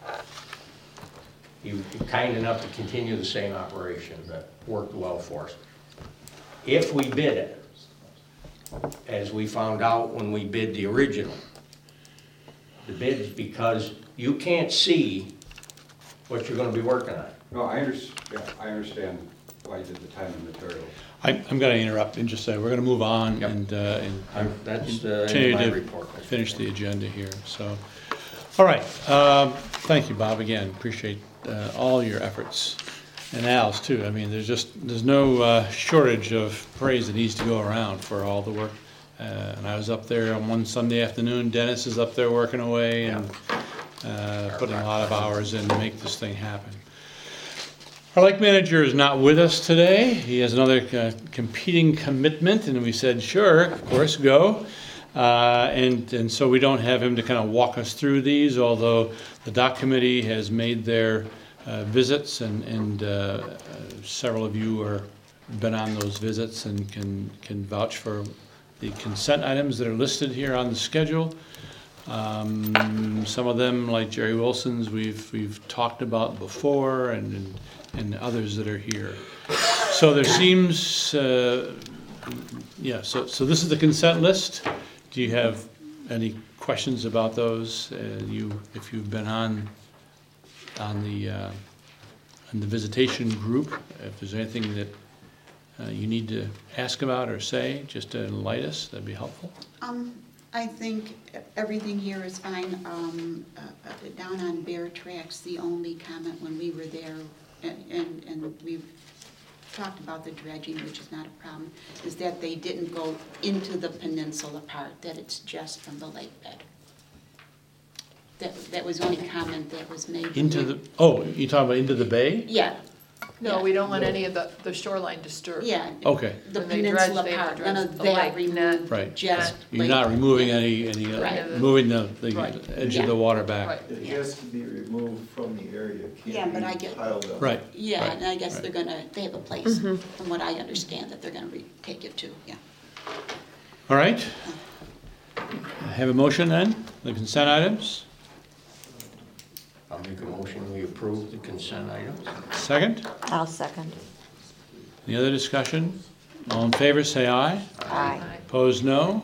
he was kind enough to continue the same operation that worked well for us. If we bid it, as we found out when we bid the original, the bids, because you can't see what you're gonna be working on. No, I under, yeah, I understand why you did the time and materials. I, I'm going to interrupt and just say, we're going to move on Yep. and, uh, and I'm- That's the end continue of my to report. Mister finish the Chairman. agenda here, so. All right, um, thank you, Bob, again, appreciate, uh, all your efforts, and Al's too. I mean, there's just, there's no, uh, shortage of praise that needs to go around for all the work. Uh, and I was up there on one Sunday afternoon, Dennis is up there working away and, uh, putting a lot of hours in to make this thing happen. Our lake manager is not with us today. He has another uh, competing commitment, and we said, sure, of course, go. Uh, and, and so we don't have him to kind of walk us through these, although the dock committee has made their uh, visits, and, and uh, uh, several of you are been on those visits and can, can vouch for the consent items that are listed here on the schedule. Um, some of them, like Jerry Wilson's, we've, we've talked about before, and, and and others that are here. So there seems, uh, yeah, so, so this is the consent list. Do you have any questions about those? Uh, you, if you've been on, on the, uh, on the visitation group, if there's anything that uh, you need to ask about or say, just to enlighten us, that'd be helpful. Um, I think everything here is fine. Um, uh, uh, down on Bear Tracks, the only comment when we were there, and, and, and we've talked about the dredging, which is not a problem, is that they didn't go into the peninsula part, that it's just from the lake bed. That, that was the only comment that was made. Into the, oh, you talking about into the bay? Yeah, No, we don't want any of the, the shoreline disturbed. yeah. Okay, The When they dredge, peninsula they have part, to none dredge of the that lake, removed, right. just. You're lake not bed. removing any, any, uh, Right. moving the, the Right. edge of Yeah. the water back. Right. It has to be removed from the area, it Yeah, can't but I be get- piled up. Right. Yeah, right, and I guess right. they're gonna, they have a place, from what I understand, that they're gonna re- take it to, yeah. All right. Have a motion then, the consent items? approve the consent items. Second? I'll second. Any other discussion? All in favor, say aye. Aye. Opposed, no.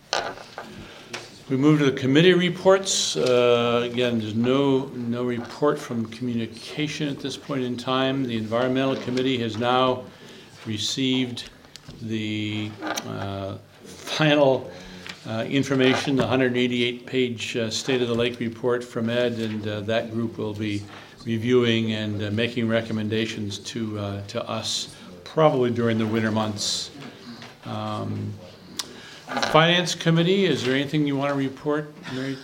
We move to the committee reports. Uh, Again, there's no, no report from communication at this point in time. The Environmental Committee has now received the uh, final uh, information, the one hundred eighty-eight page uh, State of the Lake report from Ed, and uh, that group will be reviewing and uh, making recommendations to, uh, to us, probably during the winter months. Um, Finance Committee, is there anything you want to report, Mary?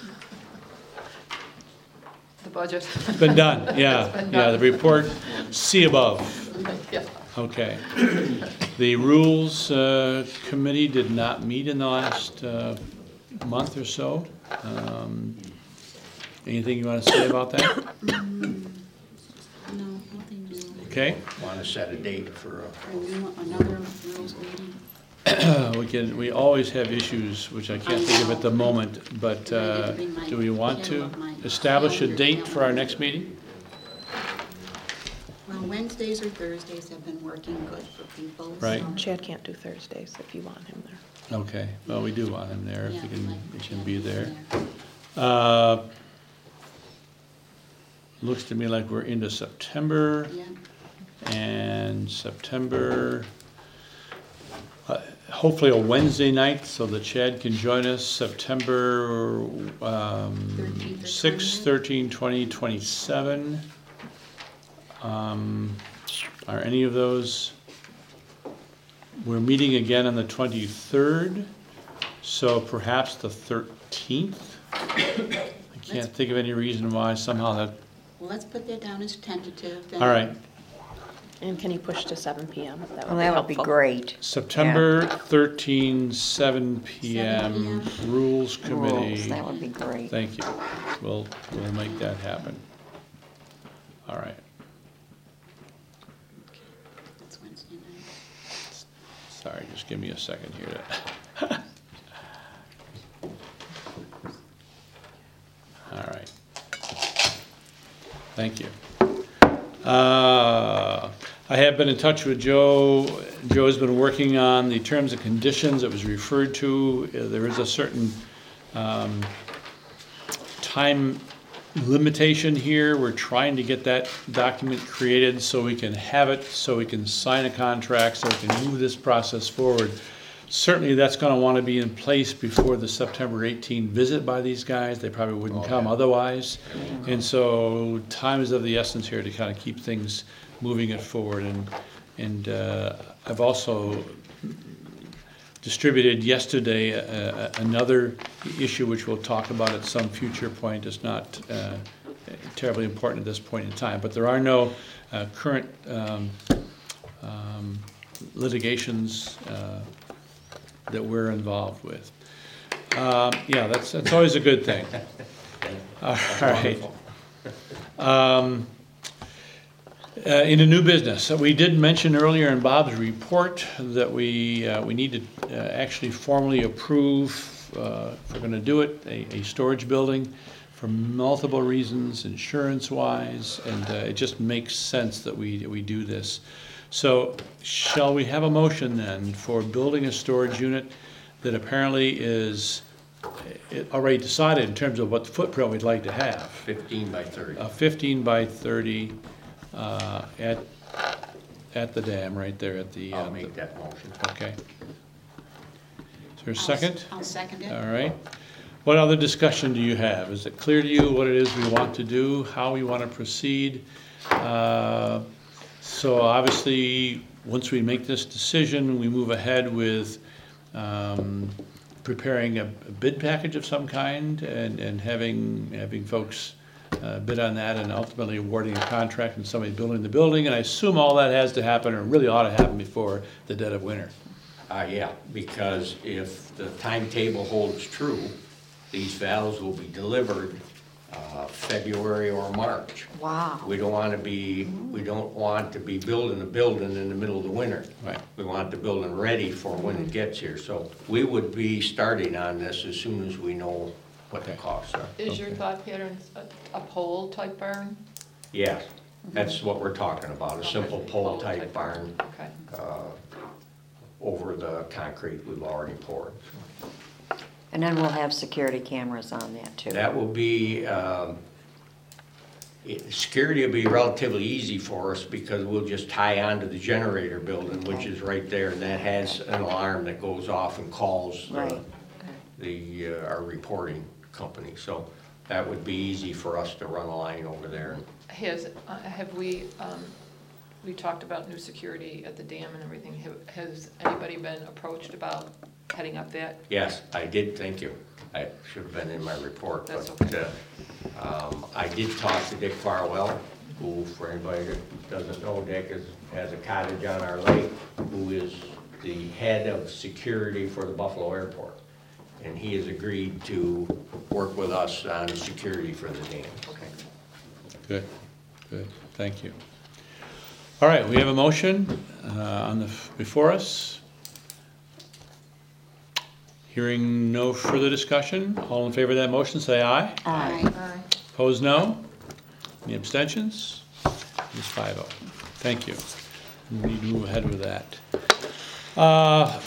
The budget. It's been done, yeah, It's been yeah, the done. report, see above. Yeah. Okay. The Rules uh, Committee did not meet in the last uh, month or so. Um, Anything you want to say about that? Mm, No, nothing new. Okay, Want to set a date for a A new- Another rules meeting. we can, we always have issues, which I can't think of at the moment, but uh, do we want to establish a date for our next meeting? Well, Wednesdays or Thursdays have been working good for people. so- Right. Chad can't do Thursdays if you want him there. Okay, well, we do want him there, if Yeah, he can, like he can Chad be is there. Uh, Looks to me like we're into September, Yeah, and September, uh, hopefully a Wednesday night, so that Chad can join us, September um, thirteenth or sixth, thirteen, twenty, twenty-seven. Um, Are any of those, we're meeting again on the twenty-third, so perhaps the thirteenth? I can't think of any reason why somehow that, Well, let's put that down as tentative. all right. And can you push to seven P M? That Well, would be that would be helpful. great. September thirteenth, seven P M, seven P M. Rules Rules, Committee. that would be great. Thank you. We'll, we'll make that happen. All right. That's Wednesday night. Sorry, just give me a second here to. All right. Thank you. Uh, I have been in touch with Joe. Joe's been working on the terms and conditions that was referred to. Uh, There is a certain um, time limitation here. We're trying to get that document created so we can have it, so we can sign a contract, so we can move this process forward. Certainly, that's going to want to be in place before the September eighteenth visit by these guys. They probably wouldn't come otherwise. And so time is of the essence here to kind of keep things moving it forward. And, and uh, I've also distributed yesterday uh, another issue which we'll talk about at some future point. It's not uh, terribly important at this point in time, but there are no uh, current um, um, litigations uh, that we're involved with. Um, Yeah, that's, that's always a good thing. All right. Um, uh, In a new business, uh, we did mention earlier in Bob's report that we, uh, we need to uh, actually formally approve, uh, if we're gonna do it, a, a storage building for multiple reasons, insurance-wise, and uh, it just makes sense that we, we do this. So shall we have a motion then for building a storage unit that apparently is uh, already decided in terms of what footprint we'd like to have? fifteen by thirty. A fifteen by thirty uh, at, at the dam, right there at the. uh, I'll make that motion. Okay. Is there a I'll s- second? I'll second it. All right. What other discussion do you have? Is it clear to you what it is we want to do, how we want to proceed? Uh, So obviously, once we make this decision, we move ahead with um, preparing a a bid package of some kind and, and having, having folks uh, bid on that and ultimately awarding a contract and somebody building the building. And I assume all that has to happen, or really ought to happen before the dead of winter. Uh, yeah, because if the timetable holds true, these valves will be delivered uh, February or March. Wow. We don't want to be, we don't want to be building a building in the middle of the winter. Right. We want the building ready for when it gets here. So we would be starting on this as soon as we know what the Okay. costs are. Is your Okay. thought pattern a, a pole type barn? Yes, that's what we're talking about, a simple pole-type barn Okay. uh, over the concrete we've already poured. And then we'll have security cameras on that too. That will be, um, it- security will be relatively easy for us because we'll just tie onto the generator building, which is right there, and that has an alarm that goes off and calls Right. the, the, uh, our reporting company. So that would be easy for us to run a line over there. Has, uh, have we, um, we talked about new security at the dam and everything. Have- Has anybody been approached about heading up that? Yes, I did, thank you. I should have been in my report, That's but okay. uh, um, I did talk to Dick Farwell, who, for anybody that doesn't know, Dick is, has a cottage on our lake, who is the head of security for the Buffalo Airport. And he has agreed to work with us on security for the dam. Okay. Good, good, thank you. All right, we have a motion uh, on the, before us. Hearing no further discussion, all in favor of that motion, say aye. Aye. Aye. Opposed, no. Any abstentions? It's five oh. Thank you. We need to move ahead with that. Uh,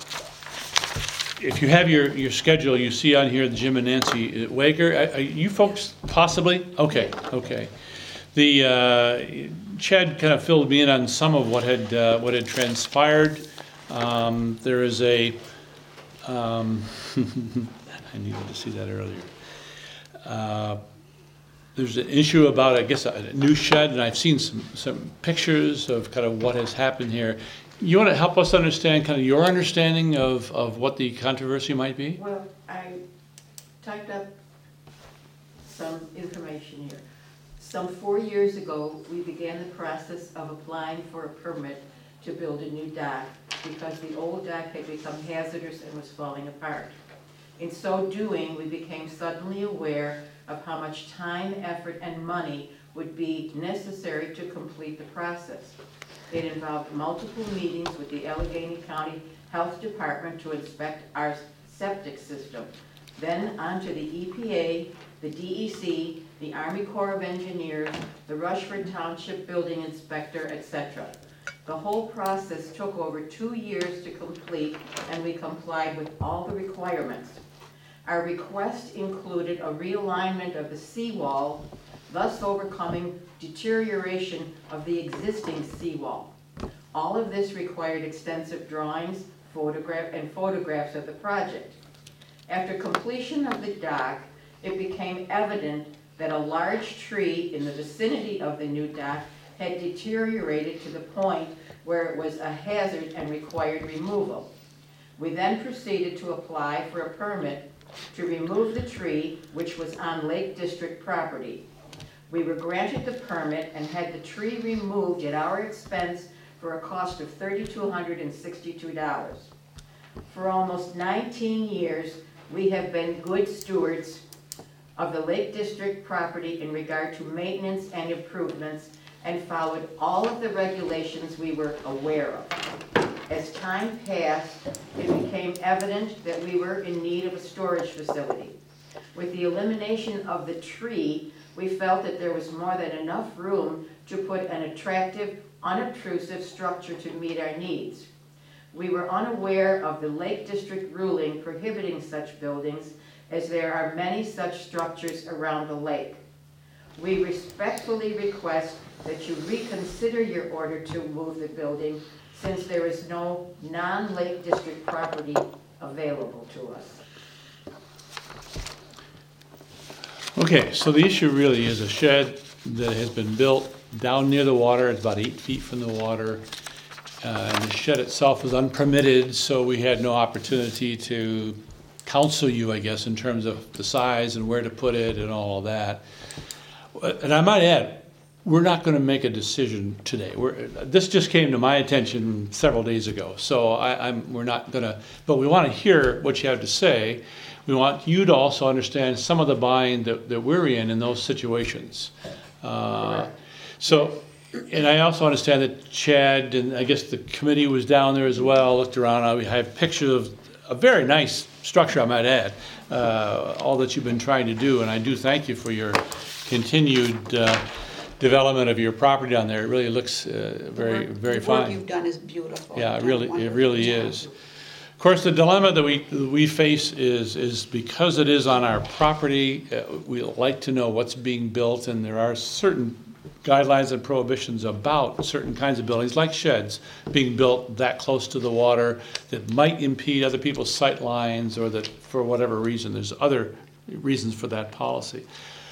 If you have your, your schedule, you see on here Jim and Nancy Wager. Are are you folks possibly? Okay, okay. The, uh, Chad kind of filled me in on some of what had, uh, what had transpired. Um, There is a, um, I needed to see that earlier. Uh, There's an issue about, I guess, a new shed, and I've seen some, some pictures of kind of what has happened here. You want to help us understand, kind of your understanding of, of what the controversy might be? Well, I typed up some information here. Some four years ago, we began the process of applying for a permit to build a new dock because the old dock had become hazardous and was falling apart. In so doing, we became suddenly aware of how much time, effort, and money would be necessary to complete the process. It involved multiple meetings with the Allegheny County Health Department to inspect our septic system, then onto the E P A, the D E C, the Army Corps of Engineers, the Rushford Township Building Inspector, et cetera. The whole process took over two years to complete, and we complied with all the requirements. Our request included a realignment of the seawall, thus overcoming deterioration of the existing seawall. All of this required extensive drawings, photograph, and photographs of the project. After completion of the dock, it became evident that a large tree in the vicinity of the new dock had deteriorated to the point where it was a hazard and required removal. We then proceeded to apply for a permit to remove the tree, which was on Lake District property. We were granted the permit and had the tree removed at our expense for a cost of three thousand two hundred sixty-two dollars. For almost nineteen years, we have been good stewards of the Lake District property in regard to maintenance and improvements and followed all of the regulations we were aware of. As time passed, it became evident that we were in need of a storage facility. With the elimination of the tree, we felt that there was more than enough room to put an attractive, unobtrusive structure to meet our needs. We were unaware of the Lake District ruling prohibiting such buildings, as there are many such structures around the lake. We respectfully request that you reconsider your order to move the building, since there is no non-Lake District property available to us. Okay, so the issue really is a shed that has been built down near the water. It's about eight feet from the water. Uh, and the shed itself was unpermitted, so we had no opportunity to counsel you, I guess, in terms of the size and where to put it and all of that. And I might add, we're not going to make a decision today. We're, this just came to my attention several days ago, so I, I'm, we're not going to, but we want to hear what you have to say. We want you to also understand some of the bind that, that we're in in those situations. Uh, so, and I also understand that Chad, and I guess the committee was down there as well, looked around. We have pictures of a very nice structure, I might add, uh, all that you've been trying to do, and I do thank you for your continued uh, development of your property down there. It really looks uh, very, The work- very The work fine. you've done is beautiful. Yeah, it You've done a really, it wonderful really job. is. Of course, the dilemma that we, we face is, is because it is on our property, uh, we like to know what's being built, and there are certain guidelines and prohibitions about certain kinds of buildings, like sheds, being built that close to the water that might impede other people's sight lines, or that for whatever reason, there's other reasons for that policy.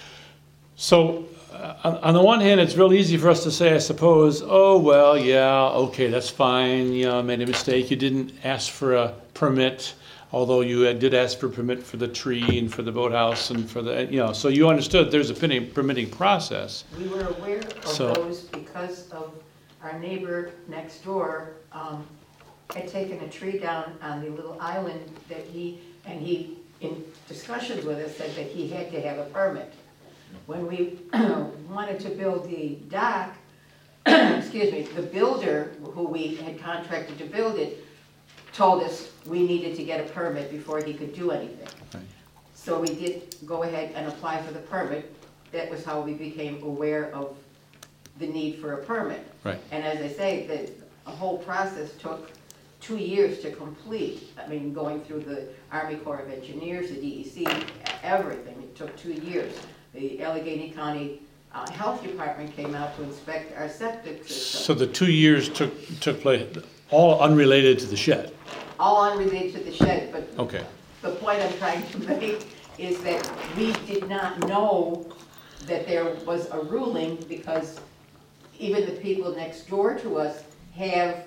So uh, on, on the one hand, it's real easy for us to say, I suppose, oh, well, yeah, okay, that's fine, you know, made a mistake, you didn't ask for a permit, although you had- did ask for a permit for the tree and for the boathouse and for the, you know, so you understood there's a permitting permitting process. We were aware of So- those because of our neighbor next door um, had taken a tree down on the little island that he, and he, in discussions with us, said that he had to have a permit. When we wanted to build the dock, excuse me, the builder who we had contracted to build it told us we needed to get a permit before he could do anything. Right. So we did go ahead and apply for the permit. That was how we became aware of the need for a permit. Right. And as I say, the whole process took two years to complete. I mean, going through the Army Corps of Engineers, the D E C, everything, it took two years. The Allegheny County uh, Health Department came out to inspect our septic system. So the two years took, took place, all unrelated to the shed? All unrelated to the shed, but Okay, the point I'm trying to make is that we did not know that there was a ruling because even the people next door to us have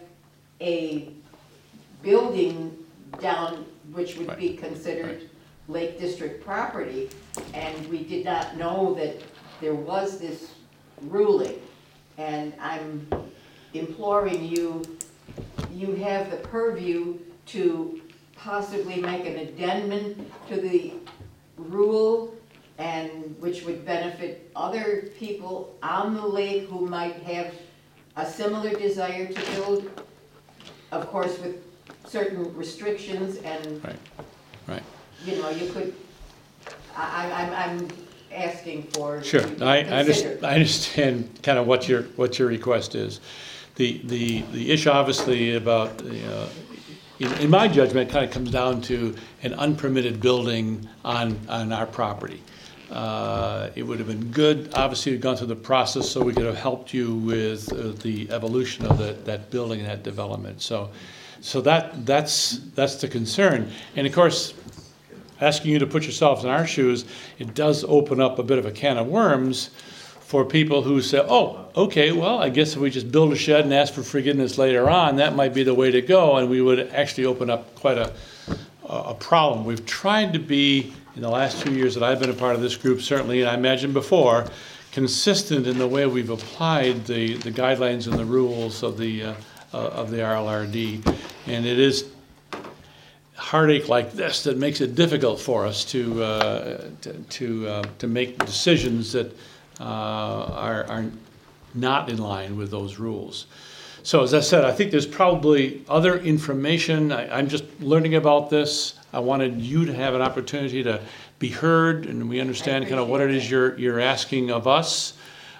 a building down which would be Right, considered right. Lake District property, and we did not know that there was this ruling. And I'm imploring you, you have the purview to possibly make an addendum to the rule, and which would benefit other people on the lake who might have a similar desire to build, of course with certain restrictions, and right, right. you know, you could, I, I- I'm, I'm asking for. Sure, you to I, I consider. understand, I understand kind of what your, what your request is. The, the, the issue obviously about, uh, in, in my judgment, kind of comes down to an unpermitted building on, on our property. Uh, It would have been good, obviously, we've gone through the process so we could have helped you with uh, the evolution of that, that building and that development. So, so that, that's, that's the concern. And of course, asking you to put yourselves in our shoes, it does open up a bit of a can of worms for people who say, oh, okay, well, I guess if we just build a shed and ask for forgiveness later on, that might be the way to go, and we would actually open up quite a, a problem. We've tried to be, in the last two years that I've been a part of this group, certainly, and I imagine before, consistent in the way we've applied the, the guidelines and the rules of the, uh, uh, of the R L R D. And it is heartache like this that makes it difficult for us to, uh, to, to, uh, to make decisions that uh, are, are not in line with those rules. So as I said, I think there's probably other information. I, I'm just learning about this. I wanted you to have an opportunity to be heard, and we understand kind of what it is you're, you're asking of us.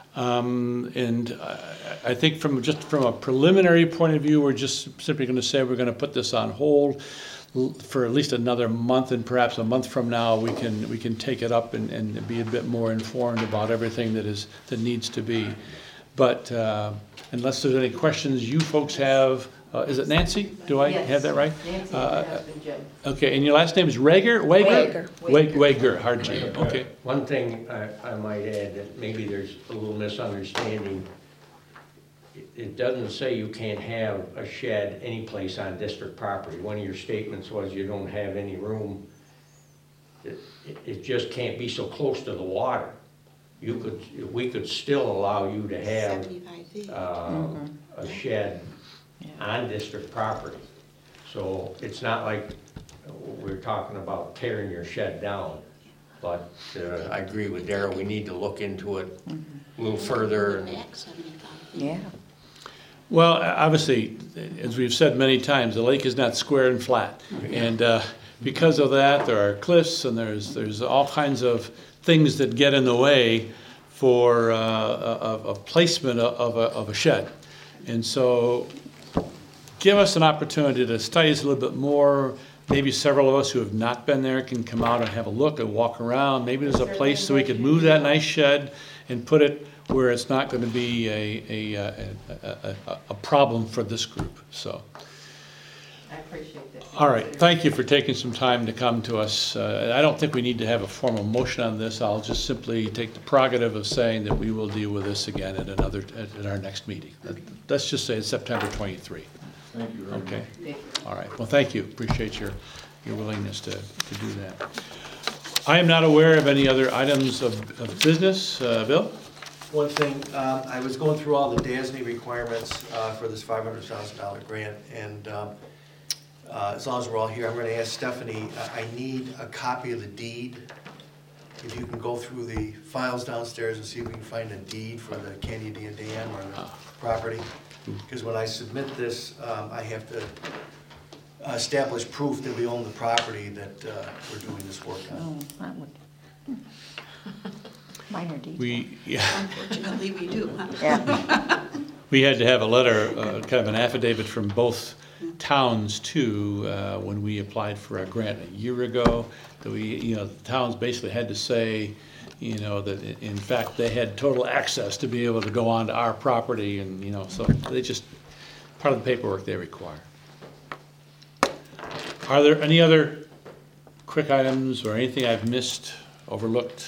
Um, and I, I think from just from a preliminary point of view, we're just simply going to say we're going to put this on hold for at least another month, and perhaps a month from now we can we can take it up and, and be a bit more informed about everything that is that needs to be. But uh, unless there's any questions you folks have, uh, is it Nancy? Do I Yes. have that right? Nancy, Uh, my husband Jim. Okay, and your last name is Rager? Wager? Wager. Wa- Wager, hard G. Okay. One thing I, I might add, that maybe there's a little misunderstanding. It- It doesn't say you can't have a shed any place on district property. One of your statements was you don't have any room. It, it- it just can't be so close to the water. You could, we could still allow you to have seventy-five feet. uh, a shed on district property. So it's not like we're talking about tearing your shed down. But uh, I agree with Darrell, we need to look into it a little further. and- Back seventy-five feet. Yeah. Well, obviously, as we've said many times, the lake is not square and flat. And uh, because of that, there are cliffs and there's, there's all kinds of things that get in the way for uh, a, a placement of a, of a shed. And so give us an opportunity to study this a little bit more. Maybe several of us who have not been there can come out and have a look and walk around. Maybe there's a place so we could move that nice shed and put it where it's not going to be a, a, a, a, a, a problem for this group, so. I appreciate that. All right, thank you for taking some time to come to us. Uh, I don't think we need to have a formal motion on this. I'll just simply take the prerogative of saying that we will deal with this again at another, at, at our next meeting. Let's just say it's September twenty-third. Thank you very much. Okay, all right, well, thank you, appreciate your, your willingness to, to do that. I am not aware of any other items of, of business. Uh, Bill? One thing, um, I was going through all the D A S N Y requirements uh, for this five hundred thousand dollar grant, and um, uh, as long as we're all here, I'm going to ask Stephanie, uh, I need a copy of the deed. If you can go through the files downstairs and see if we can find a deed for the Canyon Dam or the property. Because when I submit this, um, I have to establish proof that we own the property that uh, we're doing this work on. Oh, that would, hmm. minor detail. We, yeah. Unfortunately, we do, huh? Yeah. We had to have a letter, uh, kind of an affidavit from both towns too, uh, when we applied for a grant a year ago, that we, you know, the towns basically had to say, you know, that i- in fact, they had total access to be able to go onto our property and, you know, so they just, part of the paperwork they require. Are there any other quick items or anything I've missed, overlooked?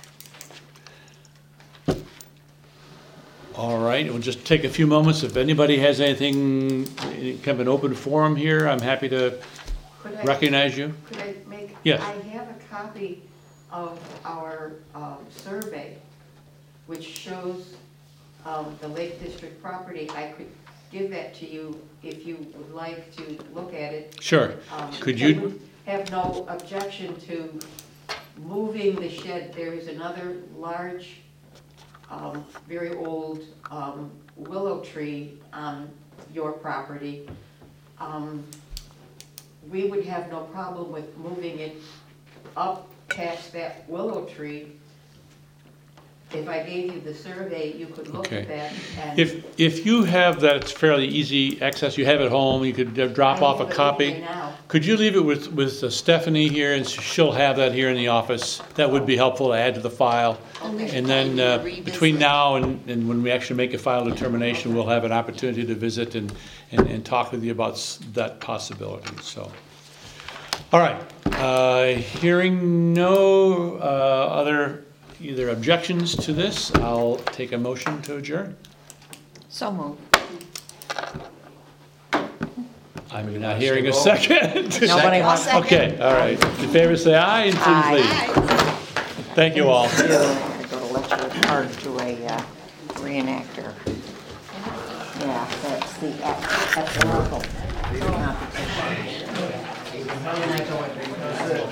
All right, we'll just take a few moments. If anybody has anything, any kind of an open forum here, I'm happy to Could I- recognize you. Could I make? Yes. I have a copy of our um, survey, which shows um, the Lake District property. I could give that to you if you would like to look at it. Sure. Um, Could I you, would have no objection to moving the shed. There is another large, um, very old um, willow tree on your property. Um, We would have no problem with moving it up past that willow tree. If I gave you the survey, you could look Okay. at that and. if, if you have that, it's fairly easy access, you have it home, you could uh, drop I off have a it copy. with me now. Could you leave it with, with uh, Stephanie here, and she'll have that here in the office? That would be helpful to add to the file. Okay. And then, uh, between now and, and when we actually make a final determination, we'll have an opportunity to visit and, and, and talk with you about s- that possibility, so. All right, uh, hearing no, uh, other either objections to this, I'll take a motion to adjourn. So moved. I'm not hearing a second. Nobody I'll wants to. second. Okay, all right, in favor say aye, and Aye. please leave. Hi. Thank you all. I gotta go to lecture card to a uh, reenactor. Yeah, that's the, that's the local competition.